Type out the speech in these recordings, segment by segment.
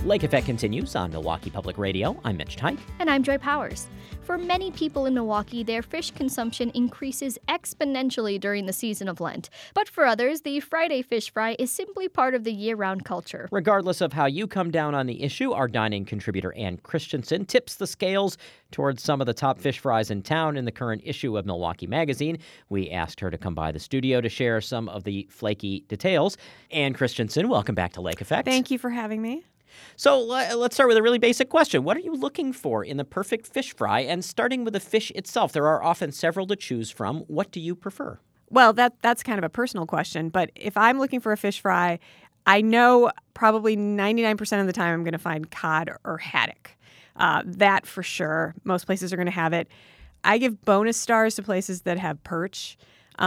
Lake Effect continues on Milwaukee Public Radio. I'm Mitch Teich. And I'm Joy Powers. For many people in Milwaukee, their fish consumption increases exponentially during the season of Lent. But for others, the Friday fish fry is simply part of the year-round culture. Regardless of how you come down on the issue, our dining contributor Ann Christensen tips the scales towards some of the top fish fries in town in the current issue of Milwaukee Magazine. We asked her to come by the studio to share some of the flaky details. Ann Christensen, welcome back to Lake Effect. Thank you for having me. So let's start with a really basic question. What are you looking for in the perfect fish fry? And starting with the fish itself, there are often several to choose from. What do you prefer? Well, that's kind of a personal question. But if I'm looking for a fish fry, I know probably 99% of the time I'm going to find cod or haddock. That for sure. Most places are going to have it. I give bonus stars to places that have perch.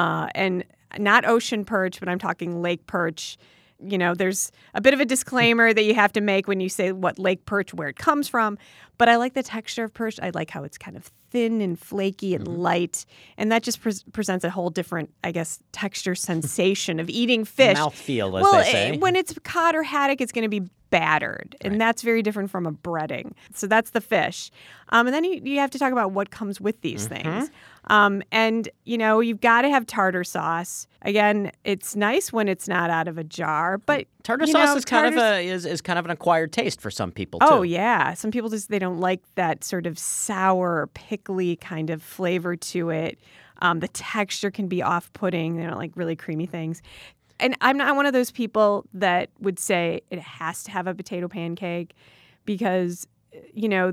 And not ocean perch, but I'm talking lake perch. You know, there's a bit of a disclaimer that you have to make when you say what lake perch, where it comes from. But I like the texture of perch. I like how it's kind of thin and flaky and light. And that just presents a whole different, I guess, texture sensation of eating fish. Mouthfeel, as they say. When it's cod or haddock, it's going to be battered. And that's very different from a breading. So that's the fish. And then you have to talk about what comes with these things. And, you know, you've got to have tartar sauce. Again, it's nice when it's not out of a jar, but tartar sauce is kind of an acquired taste for some people, too. Oh, yeah. Some people they don't like that sort of sour, pickly kind of flavor to it. The texture can be off-putting. They don't like really creamy things. And I'm not one of those people that would say it has to have a potato pancake because, you know,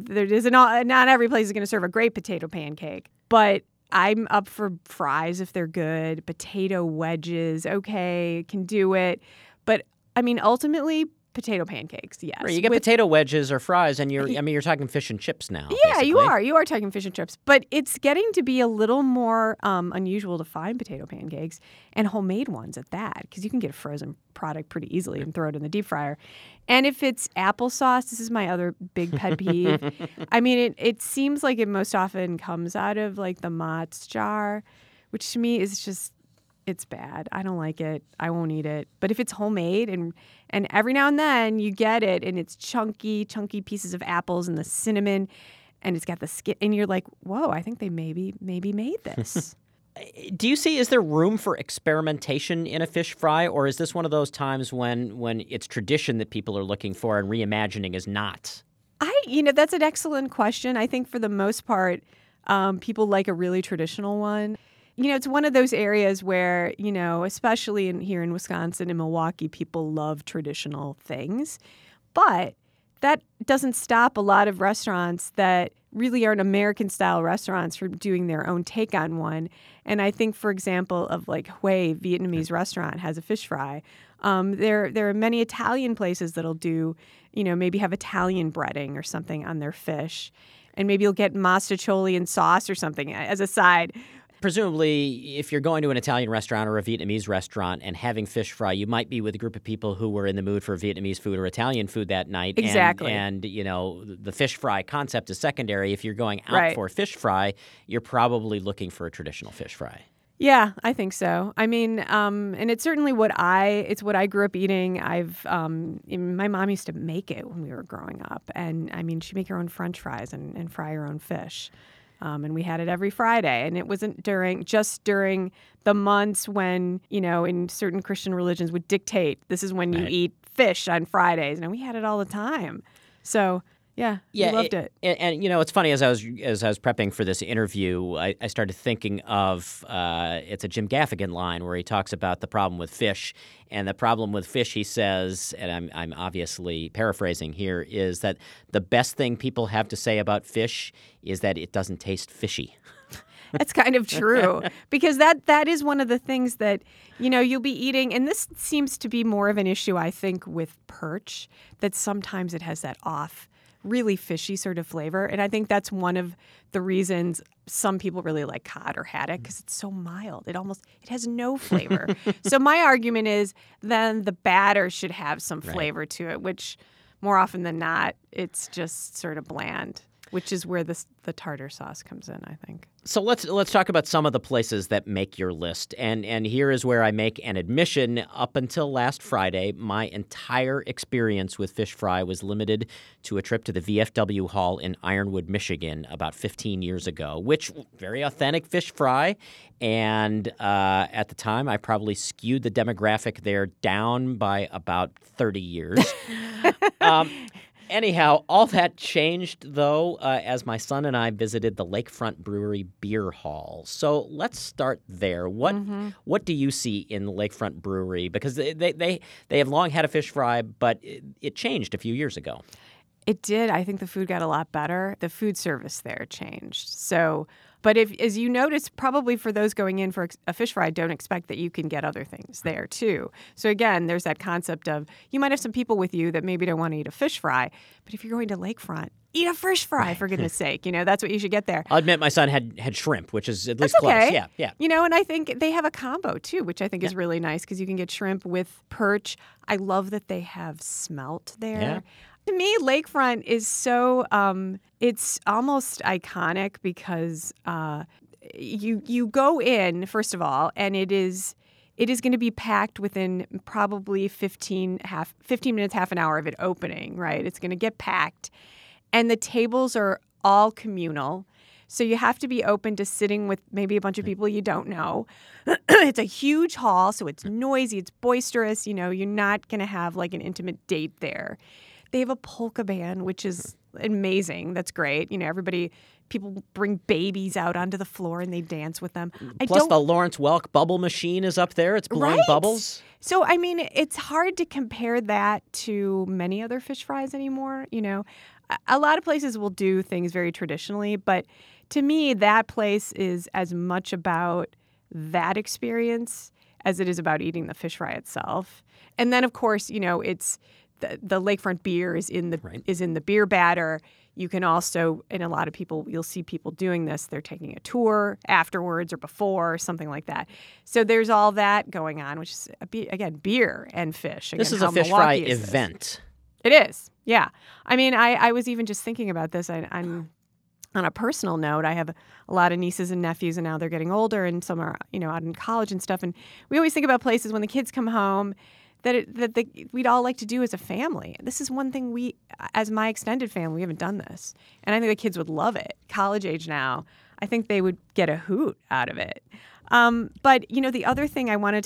not every place is going to serve a great potato pancake. But I'm up for fries if they're good. Potato wedges, okay, can do it. But, I mean, ultimately, potato pancakes, yes. Right, you get potato wedges or fries, and you're talking fish and chips now. Yeah, basically. You are talking fish and chips. But it's getting to be a little more unusual to find potato pancakes, and homemade ones at that, because you can get a frozen product pretty easily and throw it in the deep fryer. And if it's applesauce, this is my other big pet peeve. I mean, it seems like it most often comes out of like the Mott's jar, which to me is just, it's bad. I don't like it. I won't eat it. But if it's homemade and every now and then you get it and it's chunky pieces of apples and the cinnamon and it's got the skin and you're like, whoa, I think they maybe made this. Is there room for experimentation in a fish fry, or is this one of those times when it's tradition that people are looking for and reimagining is not? That's an excellent question. I think for the most part, people like a really traditional one. You know, it's one of those areas where, you know, especially here in Wisconsin and Milwaukee, people love traditional things. But that doesn't stop a lot of restaurants that really aren't American-style restaurants from doing their own take on one. And I think, for example, of like Hue Vietnamese restaurant has a fish fry. There are many Italian places that'll do, you know, maybe have Italian breading or something on their fish. And maybe you'll get mostaccioli and sauce or something as a side. Presumably, if you're going to an Italian restaurant or a Vietnamese restaurant and having fish fry, you might be with a group of people who were in the mood for Vietnamese food or Italian food that night. Exactly. And you know, the fish fry concept is secondary. If you're going out for a fish fry, you're probably looking for a traditional fish fry. Yeah, I think so. I mean, and it's certainly what I grew up eating. My mom used to make it when we were growing up. And I mean, she'd make her own French fries and fry her own fish. And we had it every Friday. And it wasn't just during the months when, you know, in certain Christian religions would dictate this is when you eat fish on Fridays. And we had it all the time. So, yeah, we loved it. And you know, it's funny, as I was prepping for this interview, I started thinking of it's a Jim Gaffigan line where he talks about the problem with fish. And the problem with fish, he says, and I'm obviously paraphrasing here, is that the best thing people have to say about fish is that it doesn't taste fishy. That's kind of true, because that is one of the things that, you know, you'll be eating. And this seems to be more of an issue, I think, with perch, that sometimes it has that off, really fishy sort of flavor. And I think that's one of the reasons some people really like cod or haddock, because it's so mild. It has no flavor. So my argument is then the batter should have some flavor to it, which more often than not, it's just sort of bland, which is where the tartar sauce comes in, I think. So let's talk about some of the places that make your list. And here is where I make an admission. Up until last Friday, my entire experience with fish fry was limited to a trip to the VFW Hall in Ironwood, Michigan, about 15 years ago, which very authentic fish fry. And at the time, I probably skewed the demographic there down by about 30 years. Anyhow, all that changed, though, as my son and I visited the Lakefront Brewery Beer Hall. So let's start there. What do you see in the Lakefront Brewery? Because they have long had a fish fry, but it changed a few years ago. It did. I think the food got a lot better. The food service there changed. So, but as you notice, probably for those going in for a fish fry, don't expect that you can get other things there too. So again, there's that concept of you might have some people with you that maybe don't want to eat a fish fry, but if you're going to Lakefront, eat a fish fry, for goodness sake. That's what you should get there. I'll admit my son had shrimp, which is at least That's okay. close. Yeah. And I think they have a combo too, which I think is really nice because you can get shrimp with perch. I love that they have smelt there. Yeah. To me, Lakefront is so it's almost iconic because you go in, first of all, and it is going to be packed within probably 15 minutes, half an hour of it opening, right? It's going to get packed. And the tables are all communal. So you have to be open to sitting with maybe a bunch of people you don't know. It's a huge hall, so it's noisy, it's boisterous. You're not going to have like an intimate date there. They have a polka band, which is amazing. That's great. People bring babies out onto the floor and they dance with them. Plus, the Lawrence Welk bubble machine is up there. It's blowing bubbles. So, it's hard to compare that to many other fish fries anymore. A lot of places will do things very traditionally, but to me, that place is as much about that experience as it is about eating the fish fry itself. And then, of course, it's the Lakefront beer is in the beer batter. You can also, and a lot of people, you'll see people doing this. They're taking a tour afterwards or before, or something like that. So there's all that going on, which is again beer and fish. Again, this is a fish fry event. It is, yeah. I was even just thinking about this. I'm on a personal note. I have a lot of nieces and nephews, and now they're getting older, and some are out in college and stuff. And we always think about places when the kids come home we'd all like to do as a family. This is one thing as my extended family, we haven't done this. And I think the kids would love it. College age now, I think they would get a hoot out of it. But, the other thing I wanted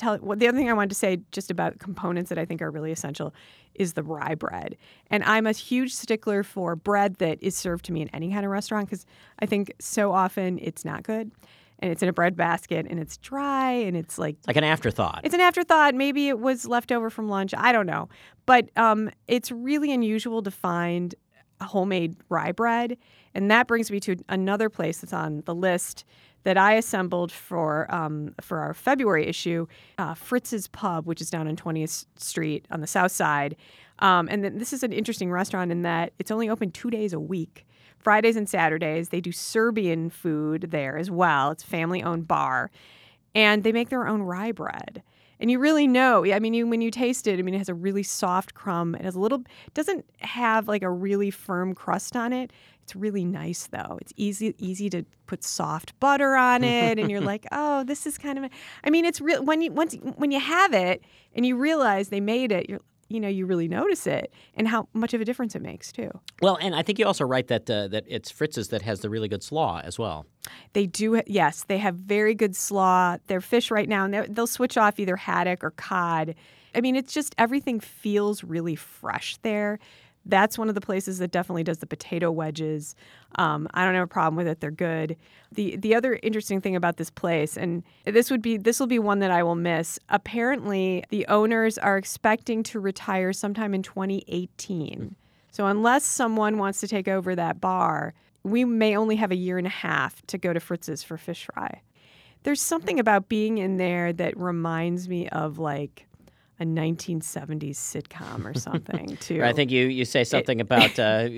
to say just about components that I think are really essential is the rye bread. And I'm a huge stickler for bread that is served to me in any kind of restaurant because I think so often it's not good. And it's in a bread basket, and it's dry, and it's like an afterthought. It's an afterthought. Maybe it was left over from lunch. I don't know. But it's really unusual to find homemade rye bread. And that brings me to another place that's on the list that I assembled for our February issue, Fritz's Pub, which is down on 20th Street on the south side. And this is an interesting restaurant in that it's only open 2 days a week. Fridays and Saturdays. They do Serbian food there as well. It's a family-owned bar. And they make their own rye bread. And you really know, when you taste it, it has a really soft crumb. It has doesn't have like a really firm crust on it. It's really nice though. It's easy to put soft butter on it. And you're like, oh, this is kind of, it's real. When you have it and you realize they made it, you really notice it and how much of a difference it makes too. Well, and I think you also write that it's Fritz's that has the really good slaw as well. They do, yes. They have very good slaw. Their fish right now, and they'll switch off either haddock or cod. It's just everything feels really fresh there. That's one of the places that definitely does the potato wedges. I don't have a problem with it. They're good. The other interesting thing about this place, and this will be one that I will miss. Apparently, the owners are expecting to retire sometime in 2018. So unless someone wants to take over that bar, we may only have a year and a half to go to Fritz's for fish fry. There's something about being in there that reminds me of like a 1970s sitcom or something, too. I think you say something about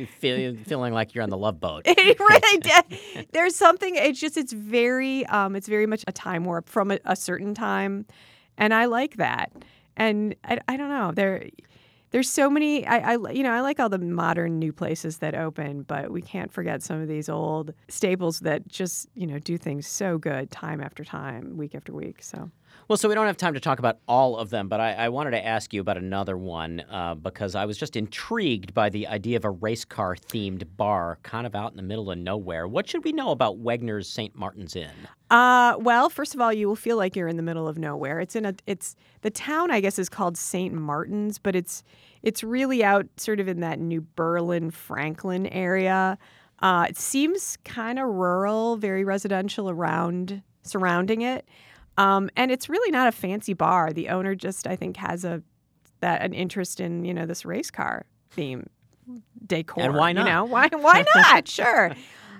feeling like you're on the Love Boat. It really did. There's something. It's very much a time warp from a certain time, and I like that. And I don't know. there's so many. I like all the modern new places that open, but we can't forget some of these old staples that just do things so good time after time, week after week. So. Well, so we don't have time to talk about all of them, but I wanted to ask you about another one because I was just intrigued by the idea of a race car-themed bar kind of out in the middle of nowhere. What should we know about Wegner's St. Martin's Inn? Well, first of all, you will feel like you're in the middle of nowhere. It's the town, I guess, is called St. Martin's, but it's really out sort of in that New Berlin, Franklin area. It seems kind of rural, very residential surrounding it. And it's really not a fancy bar. The owner just, I think, has an interest in, this race car theme decor. And why not? Why not? Sure.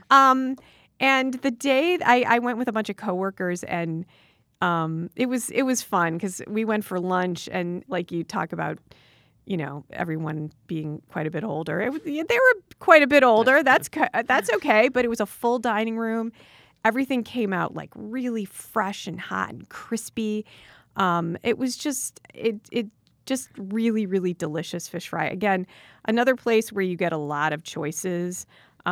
And the day I went with a bunch of coworkers, and it was fun because we went for lunch, and like you talk about, everyone being quite a bit older. They were quite a bit older. That's okay, but it was a full dining room. Everything came out like really fresh and hot and crispy. It was just really, really delicious fish fry. Again, another place where you get a lot of choices,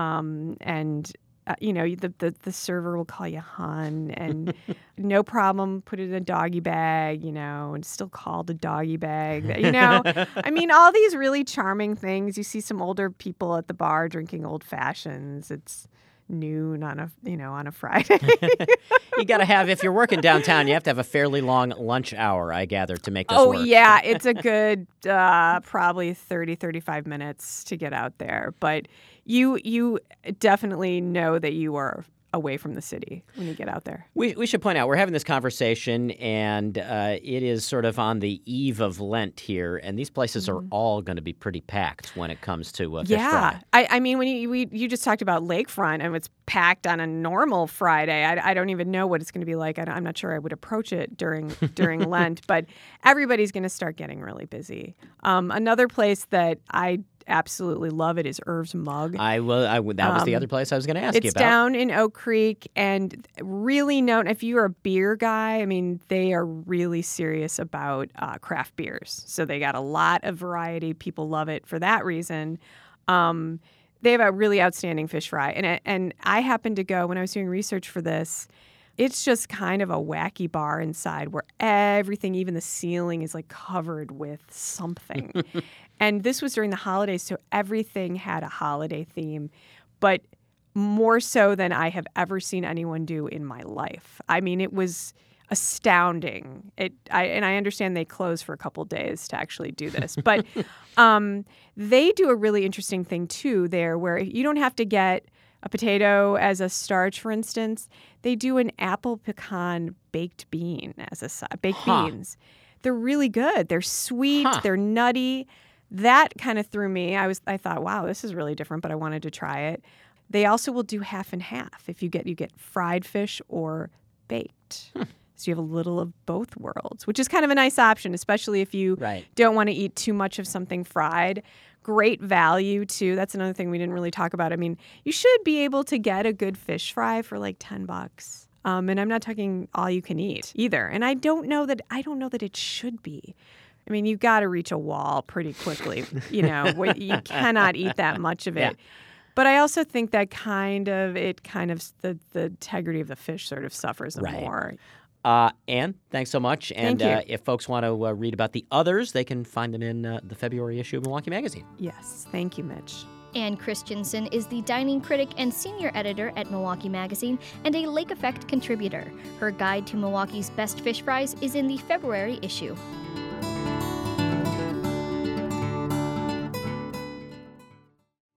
and the server will call you hon, and no problem, put it in a doggy bag, and still called a doggy bag. I mean, all these really charming things. You see some older people at the bar drinking old fashions. It's noon on a Friday. You got to have, if you're working downtown, you have to have a fairly long lunch hour, I gather, to make this work. Oh, yeah. It's a good probably 30, 35 minutes to get out there. But you definitely know that you are away from the city when you get out there. We should point out, we're having this conversation, and it is sort of on the eve of Lent here, and these places are all going to be pretty packed when it comes to fish fry. I mean, when you just talked about Lakefront, and it's packed on a normal Friday. I don't even know what it's going to be like. I'm not sure I would approach it during Lent, but everybody's going to start getting really busy. Another place that I absolutely love it is Irv's Mug. That was the other place I was going to ask you about. It's down in Oak Creek, and really known, if you're a beer guy, I mean, they are really serious about craft beers. So they got a lot of variety. People love it for that reason. They have a really outstanding fish fry. And I happened to go, when I was doing research for this, it's just kind of a wacky bar inside where everything, even the ceiling, is like covered with something. And this was during the holidays, so everything had a holiday theme, but more so than I have ever seen anyone do in my life. I mean, it was astounding. I understand they close for a couple days to actually do this, but they do a really interesting thing too there, where you don't have to get a potato as a starch, for instance. They do an apple pecan baked bean as a side. Baked beans. They're really good. They're sweet. They're nutty. That kind of threw me. I thought, wow, this is really different, but I wanted to try it. They also will do half and half. If you get fried fish or baked. So you have a little of both worlds, which is kind of a nice option, especially if you don't want to eat too much of something fried. Great value, too. That's another thing we didn't really talk about. I mean, you should be able to get a good fish fry for like $10. And I'm not talking all you can eat either. And I don't know that it should be. I mean, you got to reach a wall pretty quickly. You cannot eat that much of it. Yeah. But I also think that the integrity of the fish sort of suffers more. Anne, thanks so much. And if folks want to read about the others, they can find them in the February issue of Milwaukee Magazine. Yes. Thank you, Mitch. Anne Christensen is the dining critic and senior editor at Milwaukee Magazine and a Lake Effect contributor. Her guide to Milwaukee's best fish fries is in the February issue.